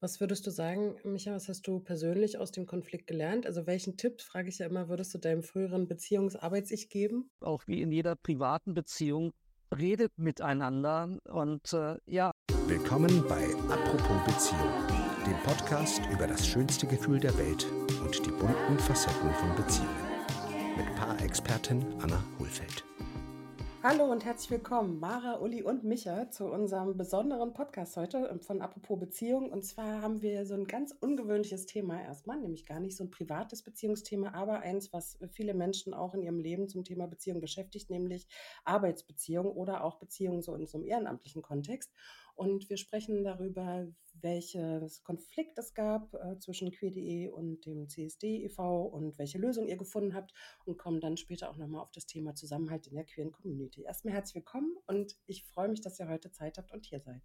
Was würdest du sagen, Micha, was hast du persönlich aus dem Konflikt gelernt? Also welchen Tipp, frage ich ja immer, würdest du deinem früheren Beziehungsarbeits-Ich geben? Auch wie in jeder privaten Beziehung, redet miteinander ja. Willkommen bei Apropos Beziehung, dem Podcast über das schönste Gefühl der Welt und die bunten Facetten von Beziehungen. Mit Paarexpertin Anna Hohlfeld. Hallo und herzlich willkommen, Mara, Uli und Micha, zu unserem besonderen Podcast heute von Apropos Beziehung. Und zwar haben wir so ein ganz ungewöhnliches Thema erstmal, nämlich gar nicht so ein privates Beziehungsthema, aber eins, was viele Menschen auch in ihrem Leben zum Thema Beziehung beschäftigt, nämlich Arbeitsbeziehung oder auch Beziehungen so in so einem ehrenamtlichen Kontext. Und wir sprechen darüber, welches Konflikt es gab zwischen queer.de und dem CSD e.V. und welche Lösung ihr gefunden habt und kommen dann später auch nochmal auf das Thema Zusammenhalt in der queeren Community. Erstmal herzlich willkommen und ich freue mich, dass ihr heute Zeit habt und hier seid.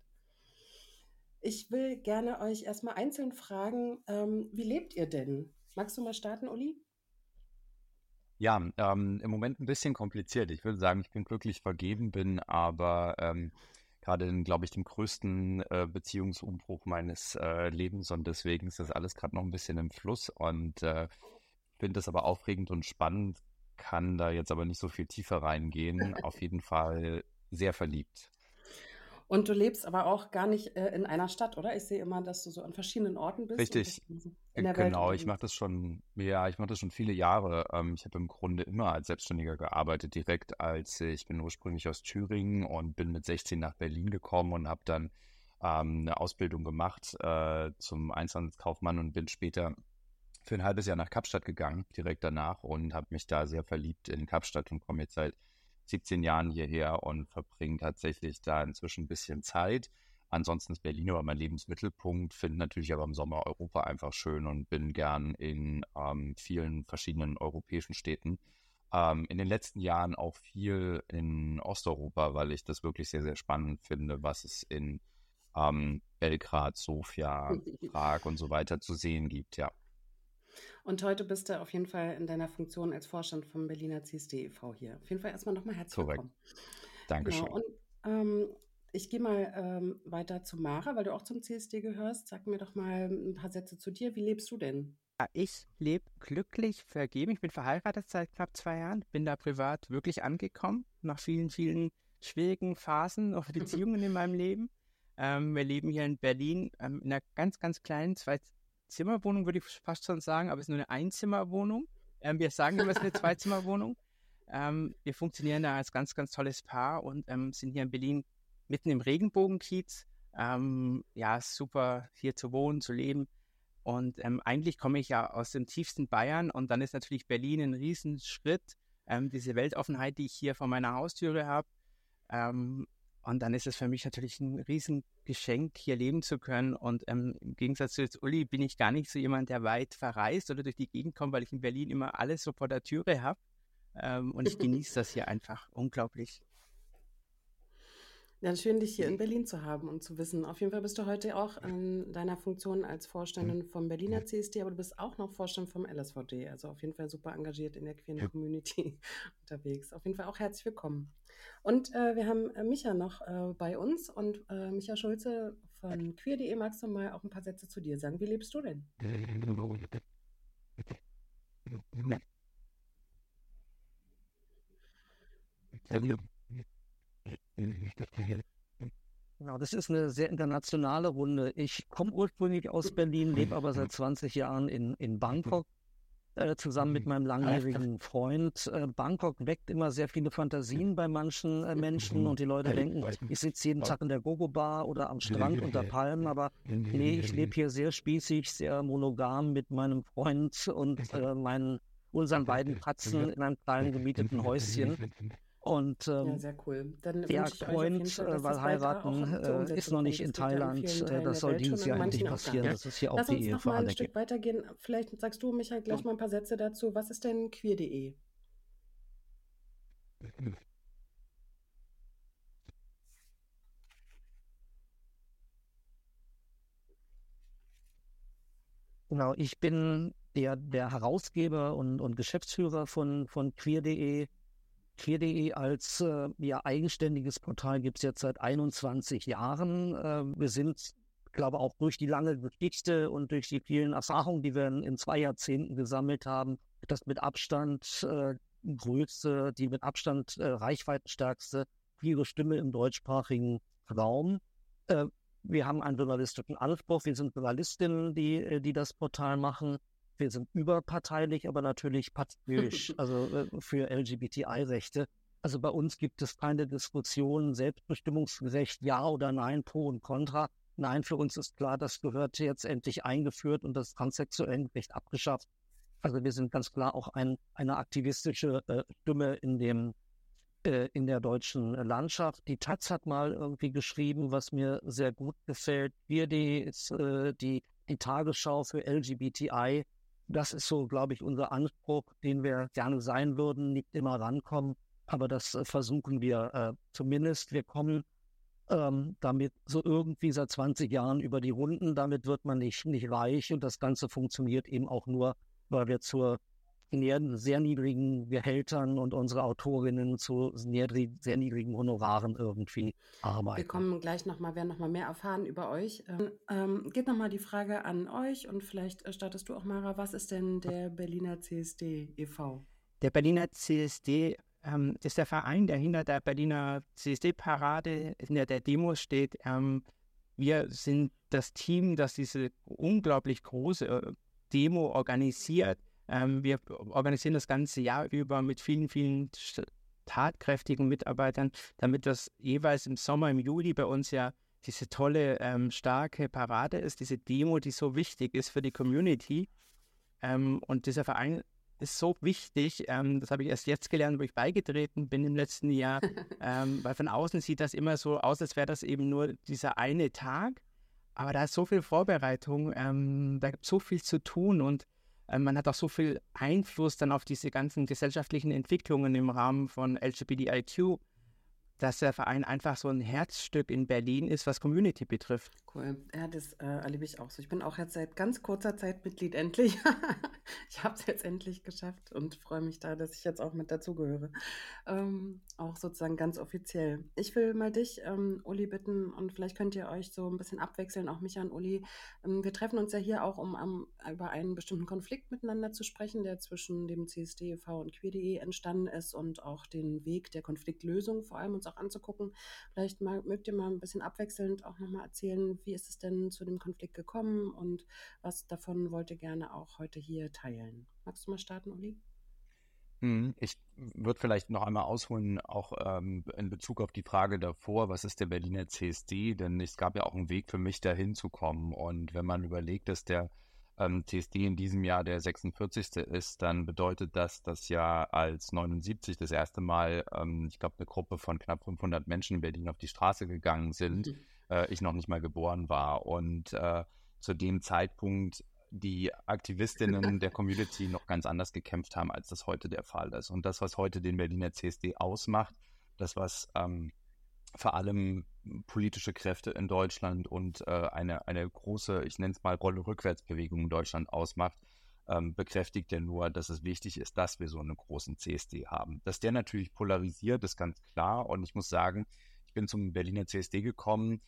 Ich will gerne euch erstmal einzeln fragen, wie lebt ihr denn? Magst du mal starten, Uli? Ja, im Moment ein bisschen kompliziert. Ich würde sagen, ich bin glücklich vergeben, bin aber gerade in, glaube ich, dem größten Beziehungsumbruch meines Lebens und deswegen ist das alles gerade noch ein bisschen im Fluss und finde das aber aufregend und spannend, kann da jetzt aber nicht so viel tiefer reingehen. Auf jeden Fall sehr verliebt. Und du lebst aber auch gar nicht in einer Stadt, oder? Ich sehe immer, dass du so an verschiedenen Orten bist. Richtig, und in der genau. Welt Ich mache das schon viele Jahre. Ich habe im Grunde immer als Selbstständiger gearbeitet, ich bin ursprünglich aus Thüringen und bin mit 16 nach Berlin gekommen und habe dann eine Ausbildung gemacht zum Einzelhandelskaufmann und bin später für ein halbes Jahr nach Kapstadt gegangen, direkt danach und habe mich da sehr verliebt in Kapstadt und komme jetzt seit 17 Jahren hierher und verbringe tatsächlich da inzwischen ein bisschen Zeit. Ansonsten ist Berlin aber mein Lebensmittelpunkt, finde natürlich aber im Sommer Europa einfach schön und bin gern in vielen verschiedenen europäischen Städten. In den letzten Jahren auch viel in Osteuropa, weil ich das wirklich sehr, sehr spannend finde, was es in Belgrad, Sofia, Prag und so weiter zu sehen gibt, ja. Und heute bist du auf jeden Fall in deiner Funktion als Vorstand vom Berliner CSD e.V. hier. Auf jeden Fall erstmal nochmal herzlich Korrekt. willkommen. Dankeschön. Genau, und ich gehe mal weiter zu Mara, weil du auch zum CSD gehörst. Sag mir doch mal ein paar Sätze zu dir. Wie lebst du denn? Ja, ich lebe glücklich vergeben. Ich bin verheiratet seit knapp 2 Jahren, bin da privat wirklich angekommen, nach vielen, vielen schwierigen Phasen und Beziehungen in meinem Leben. Wir leben hier in Berlin in einer ganz, ganz kleinen Zwei-Zimmer-Wohnung, würde ich fast schon sagen, aber es ist nur eine Einzimmerwohnung. Wir sagen immer, es ist eine Zwei-Zimmer-Wohnung. Wir funktionieren da als ganz, ganz tolles Paar und sind hier in Berlin mitten im Regenbogenkiez. Ja, super hier zu wohnen, zu leben. Und eigentlich komme ich ja aus dem tiefsten Bayern und dann ist natürlich Berlin ein Riesenschritt, diese Weltoffenheit, die ich hier vor meiner Haustüre habe. Und dann ist es für mich natürlich ein Riesengeschenk, hier leben zu können. Und im Gegensatz zu jetzt Uli bin ich gar nicht so jemand, der weit verreist oder durch die Gegend kommt, weil ich in Berlin immer alles so vor der Türe habe. Und ich genieße das hier einfach unglaublich. Ja, schön, dich hier in Berlin zu haben und zu wissen. Auf jeden Fall bist du heute auch in deiner Funktion als Vorständin vom Berliner CSD, aber du bist auch noch Vorstand vom LSVD. Also auf jeden Fall super engagiert in der queeren Community unterwegs. Auf jeden Fall auch herzlich willkommen. Und wir haben Micha noch bei uns und Micha Schulze von queer.de. Magst du mal auch ein paar Sätze zu dir sagen? Wie lebst du denn? Genau, das ist eine sehr internationale Runde. Ich komme ursprünglich aus Berlin, lebe aber seit 20 Jahren in Bangkok, zusammen mit meinem langjährigen Freund. Bangkok weckt immer sehr viele Fantasien bei manchen Menschen und die Leute denken, ich sitze jeden Tag in der Gogo-Bar oder am Strand unter Palmen, aber nee, ich lebe hier sehr spießig, sehr monogam mit meinem Freund und unseren beiden Katzen in einem kleinen gemieteten Häuschen. Und Ja, sehr cool. Dann der wünsche ich euch auf jeden Freund, Fall, dass weil das bald auch zur heiraten ist Umsetzung noch kommt. nicht in Das geht ja in Thailand. vielen Teilen Das der soll Welt schon, dieses in Jahr endlich manchen auch passieren. gar Das nicht. ist hier auch Lass die uns Ehe noch für mal ein alle Stück gibt. weitergehen. Vielleicht sagst du, Michael, gleich mal ein paar Sätze dazu. Was ist denn queer.de? Genau, ich bin der Herausgeber und Geschäftsführer von queer.de. Queer.de als eigenständiges Portal gibt es jetzt seit 21 Jahren. Wir sind glaube auch durch die lange Geschichte und durch die vielen Erfahrungen, die wir in 2 Jahrzehnten gesammelt haben, das mit Abstand größte, die mit Abstand reichweitenstärkste queere Stimme im deutschsprachigen Raum. Wir haben einen journalistischen Anspruch. Wir sind Journalistinnen, die das Portal machen. Wir sind überparteilich, aber natürlich patriötisch, also für LGBTI-Rechte. Also bei uns gibt es keine Diskussion, Selbstbestimmungsrecht, ja oder nein, pro und contra. Nein, für uns ist klar, das gehört jetzt endlich eingeführt und das transsexuelle Recht abgeschafft. Also wir sind ganz klar auch eine aktivistische Stimme in der deutschen Landschaft. Die Taz hat mal irgendwie geschrieben, was mir sehr gut gefällt. QueerD ist die Tagesschau für LGBTI. Das ist so, glaube ich, unser Anspruch, den wir gerne sein würden, nicht immer rankommen. Aber das versuchen wir zumindest. Wir kommen damit so irgendwie seit 20 Jahren über die Runden. Damit wird man nicht reich und das Ganze funktioniert eben auch nur, weil wir zu sehr niedrigen Gehältern und unsere Autorinnen zu sehr niedrigen Honoraren irgendwie arbeiten. Wir kommen gleich werden nochmal mehr erfahren über euch. Geht nochmal die Frage an euch und vielleicht startest du auch, Mara. Was ist denn der Berliner CSD e.V.? Der Berliner CSD ist der Verein, der hinter der Berliner CSD-Parade, hinter der Demo steht. Wir sind das Team, das diese unglaublich große Demo organisiert. Wir organisieren das ganze Jahr über mit vielen, vielen tatkräftigen Mitarbeitern, damit das jeweils im Sommer, im Juli bei uns ja diese tolle, starke Parade ist, diese Demo, die so wichtig ist für die Community. Und dieser Verein ist so wichtig, das habe ich erst jetzt gelernt, wo ich beigetreten bin im letzten Jahr, weil von außen sieht das immer so aus, als wäre das eben nur dieser eine Tag, aber da ist so viel Vorbereitung, da gibt es so viel zu tun und man hat auch so viel Einfluss dann auf diese ganzen gesellschaftlichen Entwicklungen im Rahmen von LGBTIQ, dass der Verein einfach so ein Herzstück in Berlin ist, was Community betrifft. Cool. Ja, das erlebe ich auch so. Ich bin auch jetzt seit ganz kurzer Zeit Mitglied, endlich. Ich habe es jetzt endlich geschafft und freue mich da, dass ich jetzt auch mit dazugehöre. Auch sozusagen ganz offiziell. Ich will mal dich, Uli, bitten und vielleicht könnt ihr euch so ein bisschen abwechseln, auch Micha und Uli. Wir treffen uns ja hier auch, um über einen bestimmten Konflikt miteinander zu sprechen, der zwischen dem CSD e.V. und queer.de entstanden ist und auch den Weg der Konfliktlösung vor allem uns auch anzugucken. Vielleicht mögt ihr mal ein bisschen abwechselnd auch nochmal erzählen, wie ist es denn zu dem Konflikt gekommen und was davon wollt ihr gerne auch heute hier teilen? Magst du mal starten, Uli? Ich würde vielleicht noch einmal ausholen, auch in Bezug auf die Frage davor, was ist der Berliner CSD? Denn es gab ja auch einen Weg für mich, da hinzukommen. Und wenn man überlegt, dass der CSD in diesem Jahr der 46. ist, dann bedeutet das, dass ja als 79 das erste Mal, ich glaube, eine Gruppe von knapp 500 Menschen in Berlin auf die Straße gegangen sind, ich noch nicht mal geboren war. Und zu dem Zeitpunkt die Aktivistinnen der Community noch ganz anders gekämpft haben, als das heute der Fall ist. Und das, was heute den Berliner CSD ausmacht, das, was vor allem politische Kräfte in Deutschland und eine große, ich nenne es mal Rolle-Rückwärts-Bewegung in Deutschland ausmacht, bekräftigt ja nur, dass es wichtig ist, dass wir so einen großen CSD haben. Dass der natürlich polarisiert, ist ganz klar. Und ich muss sagen, ich bin zum Berliner CSD gekommen,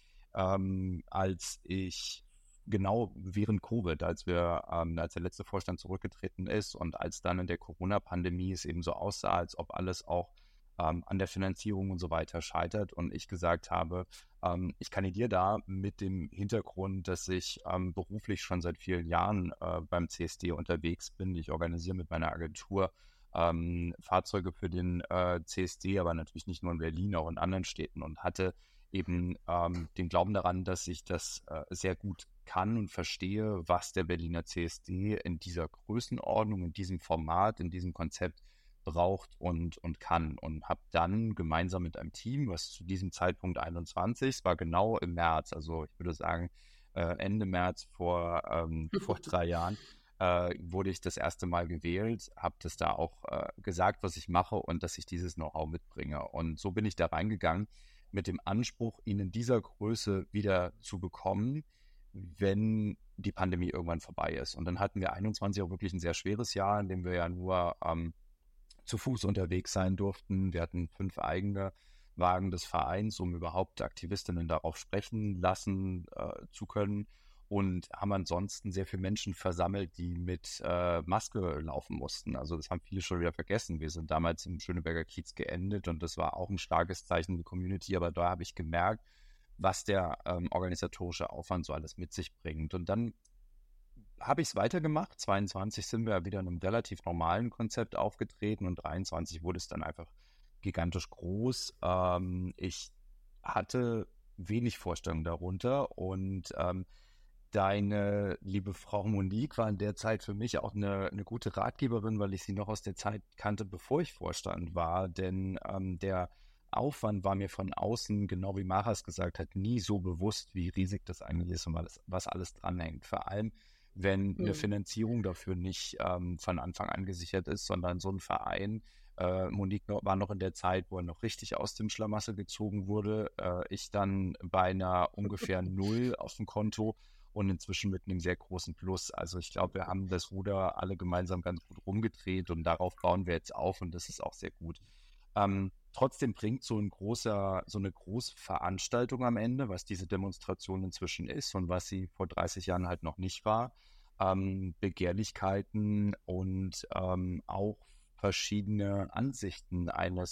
als ich genau während Covid, als der letzte Vorstand zurückgetreten ist und als dann in der Corona-Pandemie es eben so aussah, als ob alles auch an der Finanzierung und so weiter scheitert und ich gesagt habe, ich kandidiere da mit dem Hintergrund, dass ich beruflich schon seit vielen Jahren beim CSD unterwegs bin. Ich organisiere mit meiner Agentur Fahrzeuge für den CSD, aber natürlich nicht nur in Berlin, auch in anderen Städten und hatte eben den Glauben daran, dass ich das sehr gut kann und verstehe, was der Berliner CSD in dieser Größenordnung, in diesem Format, in diesem Konzept braucht und kann. Und habe dann gemeinsam mit einem Team, was zu diesem Zeitpunkt 21, es war genau im März, also ich würde sagen Ende März vor 3 Jahren, wurde ich das erste Mal gewählt, habe das da auch gesagt, was ich mache und dass ich dieses Know-how mitbringe. Und so bin ich da reingegangen mit dem Anspruch, ihn in dieser Größe wieder zu bekommen, wenn die Pandemie irgendwann vorbei ist. Und dann hatten wir 21 auch wirklich ein sehr schweres Jahr, in dem wir ja nur zu Fuß unterwegs sein durften. Wir hatten 5 eigene Wagen des Vereins, um überhaupt Aktivistinnen darauf sprechen lassen zu können. Und haben ansonsten sehr viele Menschen versammelt, die mit Maske laufen mussten. Also das haben viele schon wieder vergessen. Wir sind damals im Schöneberger Kiez geendet und das war auch ein starkes Zeichen der Community. Aber da habe ich gemerkt, was der organisatorische Aufwand so alles mit sich bringt. Und dann habe ich es weitergemacht. 22 sind wir wieder in einem relativ normalen Konzept aufgetreten und 23 wurde es dann einfach gigantisch groß. Ich hatte wenig Vorstellung darunter und deine liebe Frau Monique war in der Zeit für mich auch eine gute Ratgeberin, weil ich sie noch aus der Zeit kannte, bevor ich Vorstand war. Denn der Aufwand war mir von außen, genau wie Maras gesagt hat, nie so bewusst, wie riesig das eigentlich ist und was alles dranhängt. Vor allem, wenn eine Finanzierung dafür nicht von Anfang an gesichert ist, sondern so ein Verein. Monique war noch in der Zeit, wo er noch richtig aus dem Schlamassel gezogen wurde. Ich dann bei einer ungefähr Null auf dem Konto und inzwischen mit einem sehr großen Plus. Also ich glaube, wir haben das Ruder alle gemeinsam ganz gut rumgedreht und darauf bauen wir jetzt auf und das ist auch sehr gut. Trotzdem bringt so eine große Veranstaltung am Ende, was diese Demonstration inzwischen ist und was sie vor 30 Jahren halt noch nicht war, Begehrlichkeiten und auch verschiedene Ansichten einer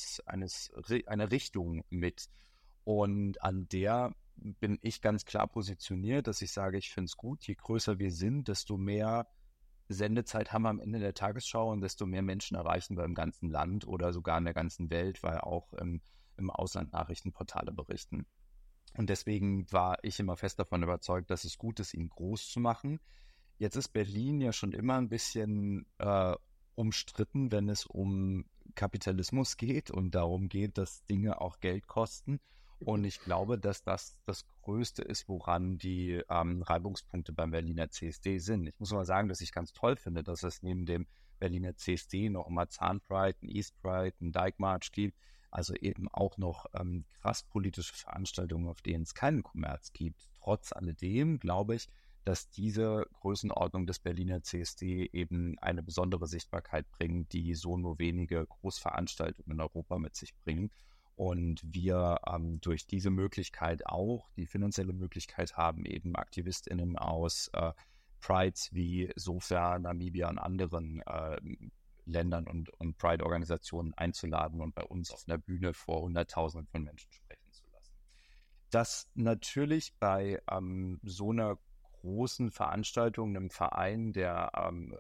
Richtung mit. Und an der bin ich ganz klar positioniert, dass ich sage, ich finde es gut, je größer wir sind, desto mehr Sendezeit haben wir am Ende der Tagesschau und desto mehr Menschen erreichen wir im ganzen Land oder sogar in der ganzen Welt, weil auch im Ausland Nachrichtenportale berichten. Und deswegen war ich immer fest davon überzeugt, dass es gut ist, ihn groß zu machen. Jetzt ist Berlin ja schon immer ein bisschen umstritten, wenn es um Kapitalismus geht und darum geht, dass Dinge auch Geld kosten. Und ich glaube, dass das Größte ist, woran die Reibungspunkte beim Berliner CSD sind. Ich muss mal sagen, dass ich ganz toll finde, dass es neben dem Berliner CSD noch immer Zahnpride, ein East Pride, ein Dyke March gibt. Also eben auch noch krass politische Veranstaltungen, auf denen es keinen Kommerz gibt. Trotz alledem glaube ich, dass diese Größenordnung des Berliner CSD eben eine besondere Sichtbarkeit bringt, die so nur wenige Großveranstaltungen in Europa mit sich bringen. Und wir durch diese Möglichkeit auch die finanzielle Möglichkeit haben, eben AktivistInnen aus Prides wie Sofia, Namibia und anderen Ländern und Pride-Organisationen einzuladen und bei uns auf einer Bühne vor Hunderttausenden von Menschen sprechen zu lassen. Das natürlich bei so einer großen Veranstaltung, einem Verein, der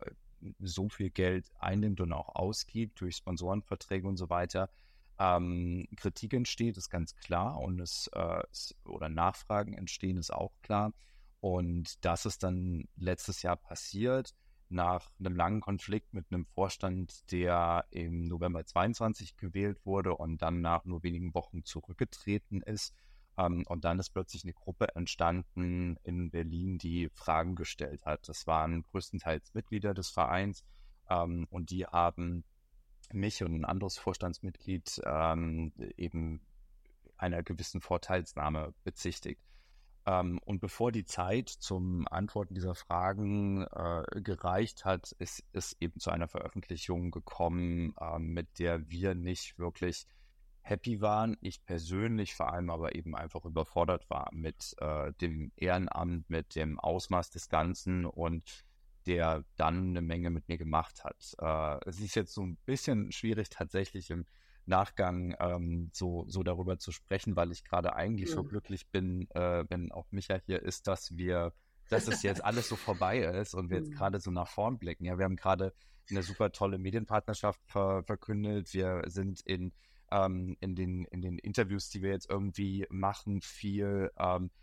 so viel Geld einnimmt und auch ausgibt durch Sponsorenverträge und so weiter, Kritik entsteht, ist ganz klar und oder Nachfragen entstehen, ist auch klar. Und das ist dann letztes Jahr passiert, nach einem langen Konflikt mit einem Vorstand, der im November 22 gewählt wurde und dann nach nur wenigen Wochen zurückgetreten ist. Und dann ist plötzlich eine Gruppe entstanden in Berlin, die Fragen gestellt hat. Das waren größtenteils Mitglieder des Vereins und die haben mich und ein anderes Vorstandsmitglied eben einer gewissen Vorteilsnahme bezichtigt. Und bevor die Zeit zum Antworten dieser Fragen gereicht hat, ist es eben zu einer Veröffentlichung gekommen, mit der wir nicht wirklich happy waren. Ich persönlich vor allem aber eben einfach überfordert war mit dem Ehrenamt, mit dem Ausmaß des Ganzen und der dann eine Menge mit mir gemacht hat. Es ist jetzt so ein bisschen schwierig tatsächlich im Nachgang so darüber zu sprechen, weil ich gerade eigentlich so glücklich bin, wenn auch Micha hier ist, dass es jetzt alles so vorbei ist und wir jetzt gerade so nach vorn blicken. Ja, wir haben gerade eine super tolle Medienpartnerschaft verkündet. Wir sind in den Interviews, die wir jetzt irgendwie machen, viel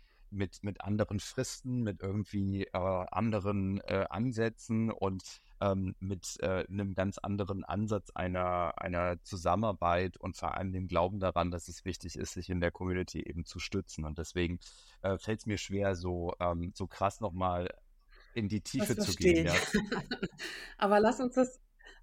mit anderen Fristen, mit irgendwie anderen Ansätzen und mit einem ganz anderen Ansatz einer Zusammenarbeit und vor allem dem Glauben daran, dass es wichtig ist, sich in der Community eben zu stützen. Und deswegen fällt es mir schwer, so krass nochmal in die Tiefe Das zu gehen. verstehe ich. Ja. Aber lass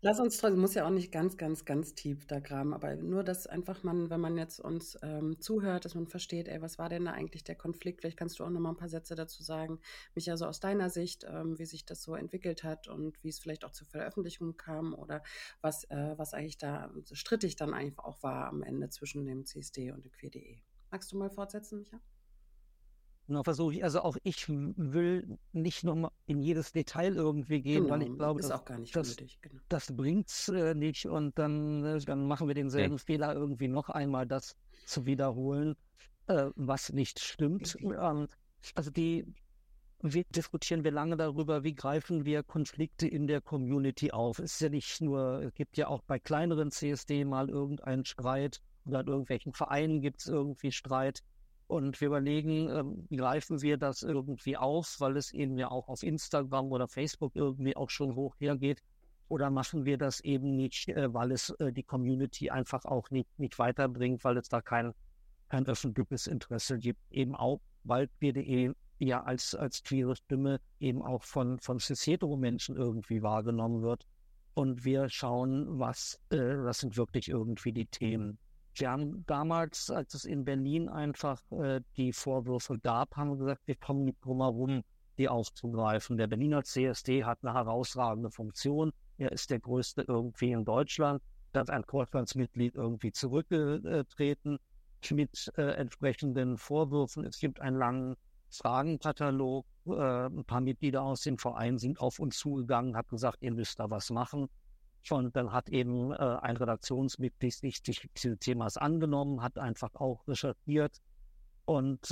Lass uns trotzdem, muss ja auch nicht ganz, ganz, ganz tief da graben, aber nur, dass einfach man, wenn man jetzt uns zuhört, dass man versteht, ey, was war denn da eigentlich der Konflikt? Vielleicht kannst du auch noch mal ein paar Sätze dazu sagen, Micha, so aus deiner Sicht, wie sich das so entwickelt hat und wie es vielleicht auch zur Veröffentlichung kam oder was eigentlich da so strittig dann eigentlich auch war am Ende zwischen dem CSD und dem queer.de. Magst du mal fortsetzen, Micha? Genau, versuche ich. Also auch ich will nicht nochmal in jedes Detail irgendwie gehen, weil ich Genau, glaube, ist auch gar nicht das, nötig, genau. das bringt's nicht und dann machen wir denselben Fehler irgendwie noch einmal, das zu wiederholen, was nicht stimmt. Also diskutieren wir lange darüber, wie greifen wir Konflikte in der Community auf. Es ist ja nicht nur, es gibt ja auch bei kleineren CSD mal irgendeinen Streit oder in irgendwelchen Vereinen gibt es irgendwie Streit. Und wir überlegen, greifen wir das irgendwie auf, weil es eben ja auch auf Instagram oder Facebook irgendwie auch schon hoch hergeht. Oder machen wir das eben nicht, weil es die Community einfach auch nicht weiterbringt, weil es da kein öffentliches Interesse gibt. Eben auch, weil queer.de ja als queere Stimme eben auch von cis-hetero-Menschen irgendwie wahrgenommen wird. Und wir schauen, was sind wirklich irgendwie die Themen. Wir haben damals, als es in Berlin einfach die Vorwürfe gab, haben wir gesagt, wir kommen nicht drum herum, die aufzugreifen. Der Berliner CSD hat eine herausragende Funktion. Er ist der größte irgendwie in Deutschland. Da ist ein Vorstandsmitglied irgendwie zurückgetreten mit entsprechenden Vorwürfen. Es gibt einen langen Fragenkatalog. Ein paar Mitglieder aus dem Verein sind auf uns zugegangen, hat gesagt, ihr müsst da was machen. Und dann hat eben ein Redaktionsmitglied sich dieses Themas angenommen, hat einfach auch recherchiert und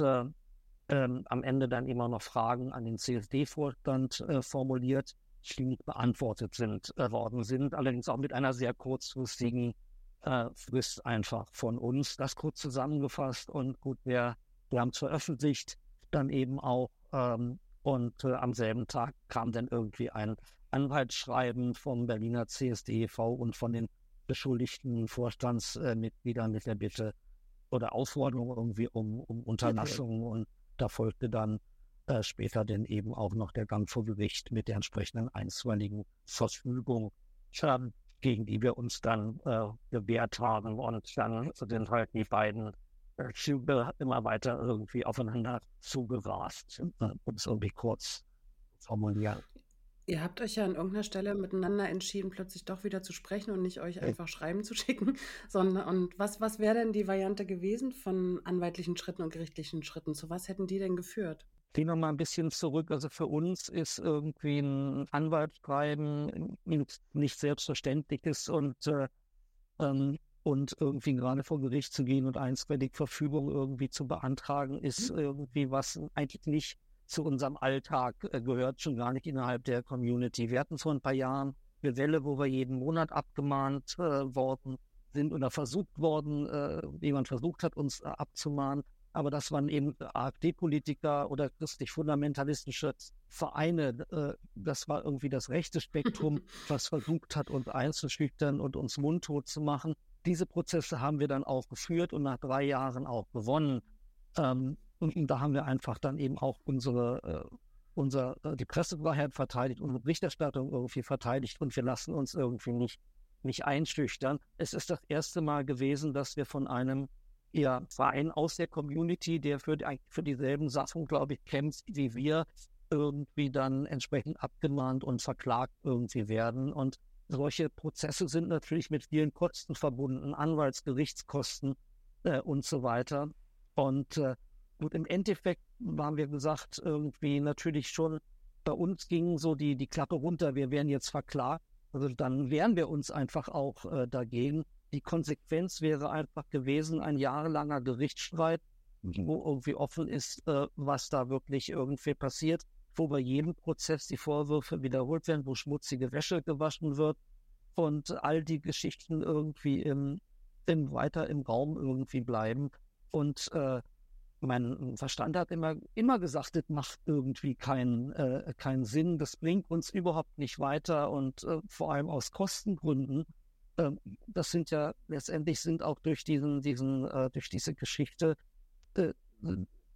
am Ende dann immer noch Fragen an den CSD-Vorstand formuliert, die nicht beantwortet worden sind, allerdings auch mit einer sehr kurzfristigen Frist einfach von uns. Das kurz zusammengefasst und gut, wir haben es veröffentlicht, dann eben auch und am selben Tag kam dann irgendwie ein Anwaltsschreiben vom Berliner CSD e.V. und von den beschuldigten Vorstandsmitgliedern mit der Bitte oder Aufforderung irgendwie um Unterlassung und da folgte dann später dann eben auch noch der Gang vor Gericht mit der entsprechenden einstweiligen Verfügung, gegen die wir uns dann gewehrt haben und dann sind halt die beiden Züge immer weiter irgendwie aufeinander zugerast, um es irgendwie kurz zu formulieren. Ihr habt euch ja an irgendeiner Stelle miteinander entschieden, plötzlich doch wieder zu sprechen und nicht euch einfach Schreiben zu schicken, sondern und was wäre denn die Variante gewesen von anwaltlichen Schritten und gerichtlichen Schritten? Zu was hätten die denn geführt? Gehen wir mal ein bisschen zurück. Also für uns ist irgendwie ein Anwaltsschreiben nicht Selbstverständliches und irgendwie gerade vor Gericht zu gehen und einstweilig Verfügung irgendwie zu beantragen, ist irgendwie was eigentlich nicht zu unserem Alltag gehört, schon gar nicht innerhalb der Community. Wir hatten vor ein paar Jahren eine Welle, wo wir jeden Monat abgemahnt worden sind oder versucht worden, jemand versucht hat, uns abzumahnen. Aber das waren eben AfD-Politiker oder christlich-fundamentalistische Vereine. Das war irgendwie das rechte Spektrum, was versucht hat, uns einzuschüchtern und uns mundtot zu machen. Diese Prozesse haben wir dann auch geführt und nach 3 Jahren auch gewonnen. Und da haben wir einfach dann eben auch die Pressefreiheit verteidigt, unsere Berichterstattung irgendwie verteidigt und wir lassen uns irgendwie nicht einschüchtern. Es ist das erste Mal gewesen, dass wir von einem Verein aus der Community, der für dieselben Sachen, glaube ich, kämpft wie wir, irgendwie dann entsprechend abgemahnt und verklagt irgendwie werden. Und solche Prozesse sind natürlich mit vielen Kosten verbunden, Anwaltsgerichtskosten und so weiter. Und gut, im Endeffekt haben wir gesagt, irgendwie natürlich schon, bei uns ging so die Klappe runter, wir wären jetzt verklagt. Also dann wehren wir uns einfach auch dagegen. Die Konsequenz wäre einfach gewesen, ein jahrelanger Gerichtsstreit, wo irgendwie offen ist, was da wirklich irgendwie passiert, wo bei jedem Prozess die Vorwürfe wiederholt werden, wo schmutzige Wäsche gewaschen wird und all die Geschichten irgendwie weiter im Raum irgendwie bleiben. Und mein Verstand hat immer gesagt, das macht irgendwie keinen Sinn, das bringt uns überhaupt nicht weiter und vor allem aus Kostengründen. Das sind ja letztendlich auch durch diese Geschichte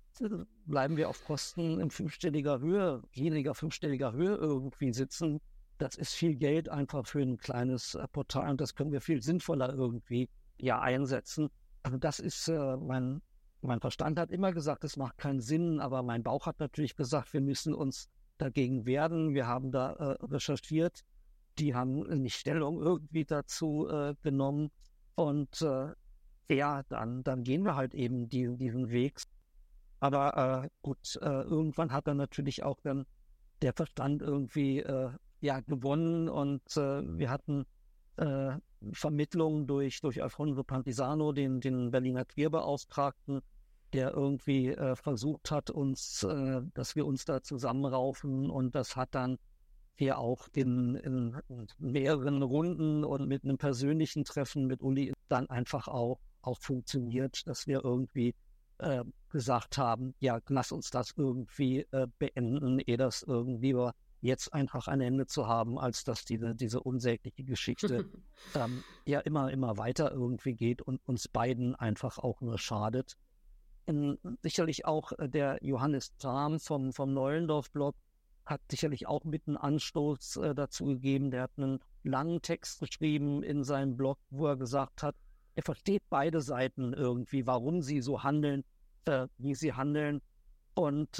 bleiben wir auf Kosten in weniger fünfstelliger Höhe irgendwie sitzen, das ist viel Geld einfach für ein kleines Portal und das können wir viel sinnvoller irgendwie einsetzen. Also das ist, mein Verstand hat immer gesagt, das macht keinen Sinn, aber mein Bauch hat natürlich gesagt, wir müssen uns dagegen wehren. Wir haben da recherchiert, die haben eine Stellung irgendwie dazu genommen und dann gehen wir halt eben diesen Weg. Aber gut, irgendwann hat dann natürlich auch dann der Verstand irgendwie gewonnen und wir hatten Vermittlungen durch Alfonso Pantisano, den Berliner Queerbeauftragten, der irgendwie versucht hat, dass wir uns da zusammenraufen und das hat dann hier auch in mehreren Runden und mit einem persönlichen Treffen mit Uli dann einfach auch funktioniert, dass wir irgendwie gesagt haben, ja, lass uns das irgendwie beenden, das irgendwie jetzt einfach ein Ende zu haben, als dass diese unsägliche Geschichte immer weiter irgendwie geht und uns beiden einfach auch nur schadet. Sicherlich auch der Johannes Tram vom Neulendorf-Blog hat sicherlich auch mit einem Anstoß dazu gegeben. Der hat einen langen Text geschrieben in seinem Blog, wo er gesagt hat, er versteht beide Seiten irgendwie, warum sie so handeln, wie sie handeln. Und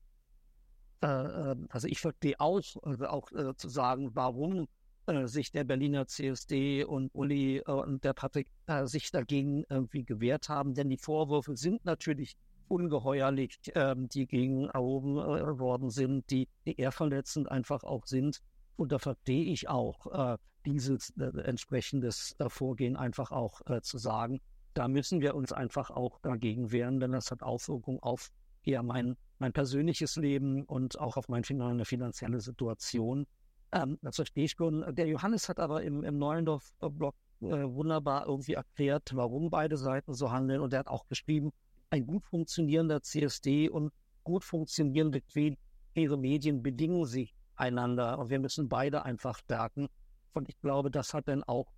also ich verstehe auch zu sagen, warum sich der Berliner CSD und Uli und der Patrick sich dagegen irgendwie gewehrt haben. Denn die Vorwürfe sind natürlich ungeheuerlich, die gegen erhoben worden sind, die eher verletzend einfach auch sind. Und da verstehe ich auch dieses entsprechendes Vorgehen einfach auch zu sagen. Da müssen wir uns einfach auch dagegen wehren, denn das hat Auswirkungen auf mein persönliches Leben und auch auf meine finanzielle Situation. Das verstehe ich schon. Der Johannes hat aber im Neulendorf-Blog wunderbar irgendwie erklärt, warum beide Seiten so handeln. Und er hat auch geschrieben, ein gut funktionierender CSD und gut funktionierende queere Medien bedingen sich einander. Und wir müssen beide einfach stärken. Und ich glaube, das hat dann auch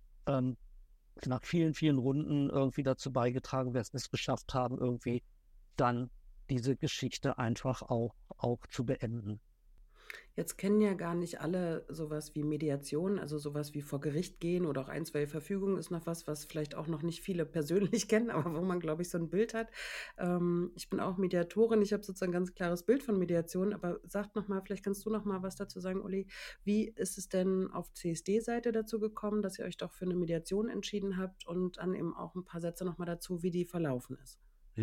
nach vielen, vielen Runden irgendwie dazu beigetragen, dass wir es geschafft haben, irgendwie dann diese Geschichte einfach auch zu beenden. Jetzt kennen ja gar nicht alle sowas wie Mediation, also sowas wie vor Gericht gehen oder auch Einstweilverfügung ist noch was vielleicht auch noch nicht viele persönlich kennen, aber wo man, glaube ich, so ein Bild hat. Ich bin auch Mediatorin, ich habe sozusagen ein ganz klares Bild von Mediation, aber vielleicht kannst du noch mal was dazu sagen, Uli. Wie ist es denn auf CSD-Seite dazu gekommen, dass ihr euch doch für eine Mediation entschieden habt und dann eben auch ein paar Sätze noch mal dazu, wie die verlaufen ist?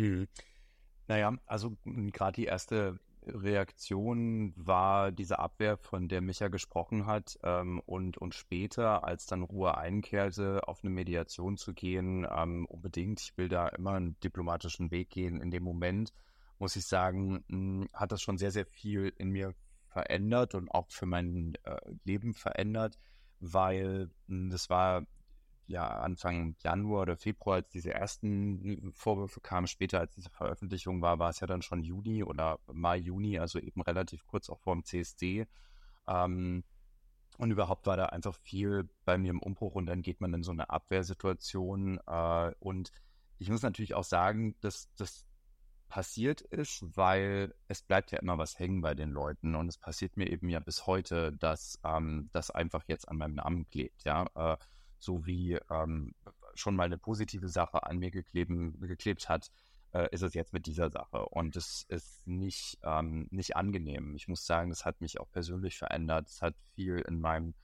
Naja, also gerade die erste Reaktion war diese Abwehr, von der Micha gesprochen hat, und später, als dann Ruhe einkehrte, auf eine Mediation zu gehen, unbedingt. Ich will da immer einen diplomatischen Weg gehen. In dem Moment, muss ich sagen, hat das schon sehr, sehr viel in mir verändert und auch für mein Leben verändert, weil das war ja Anfang Januar oder Februar, als diese ersten Vorwürfe kamen. Später, als diese Veröffentlichung war es ja dann schon Juni oder Mai, Juni, also eben relativ kurz auch vor dem CSD. Und überhaupt war da einfach viel bei mir im Umbruch und dann geht man in so eine Abwehrsituation. Und ich muss natürlich auch sagen, dass das passiert ist, weil es bleibt ja immer was hängen bei den Leuten und es passiert mir eben ja bis heute, dass das einfach jetzt an meinem Namen klebt, ja. So wie schon mal eine positive Sache an mir geklebt hat, ist es jetzt mit dieser Sache. Und es ist nicht angenehm. Ich muss sagen, das hat mich auch persönlich verändert. Es hat viel in meinem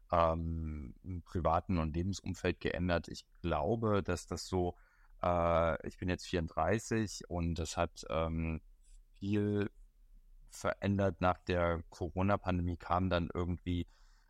privaten und Lebensumfeld geändert. Ich glaube, dass das so, ich bin jetzt 34 und das hat viel verändert. Nach der Corona-Pandemie kam dann irgendwie